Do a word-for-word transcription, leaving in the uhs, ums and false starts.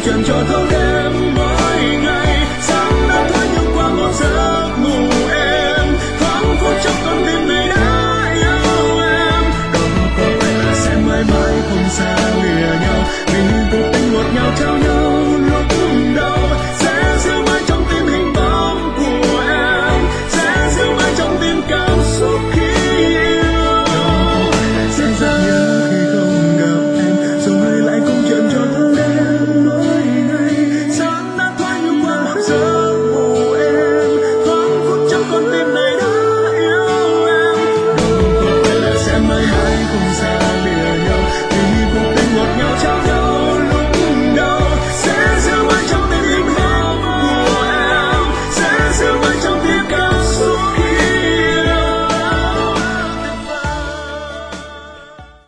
chuyện cho thâu đêm mỗi ngày. Sáng đã thoáng như qua một giấc ngủ êm, thoáng phút trong con tim này đã yêu em. Đâu có phải là sẽ mãi mãi không xa lìa nhau.